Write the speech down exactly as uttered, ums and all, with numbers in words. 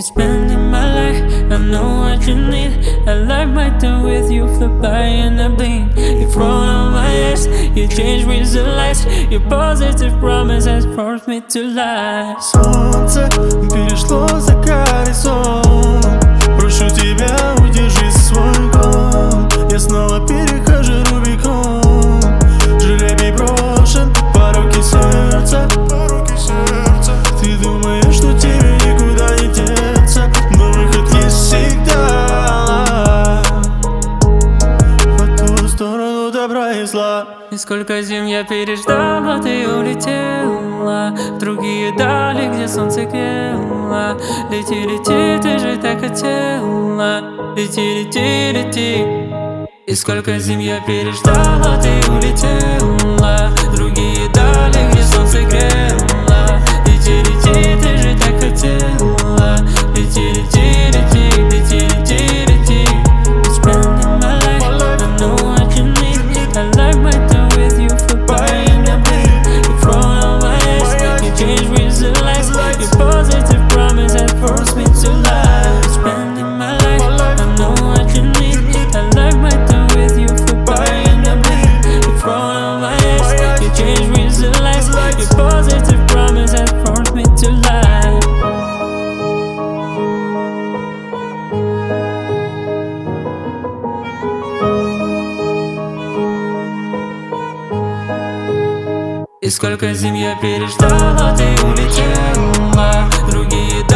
It's spending my life, I know what you need. I like my time with you, fly by and I blink. In front of my eyes, you change with the lights. Your positive promise has forced me to lie. Солнце перешло за горизонт. Прошу тебя, удержи свой гон. Я снова перехожу Рубикон. Жребий брошен, пороки сердца. Ты думаешь, что тебе никуда не деться, но выход есть всегда. По ту сторону добра и зла. И сколько зим я переждал, а ты улетела в другие дали, где солнце грело. Лети, лети, ты же так хотела. Лети, лети, лети. И сколько зим я переждал, а ты улетела в другие дали, где солнце грело. Лети, лети, ты же так хотела. Лети, лети, лети, лети, лети, лети. It's spending my life, I know what you need. I like my time with you, fly by and I blink. In front of my eyes, you change with the lights. Your positive promise has forced me to lie. It's spending my life, I know what you need. I like my time with you, fly by and I blink. In front of my eyes, you change with the lights. Your positive promise has forced me to lie. И сколько зим я переждал, а ты улетела в другие дали.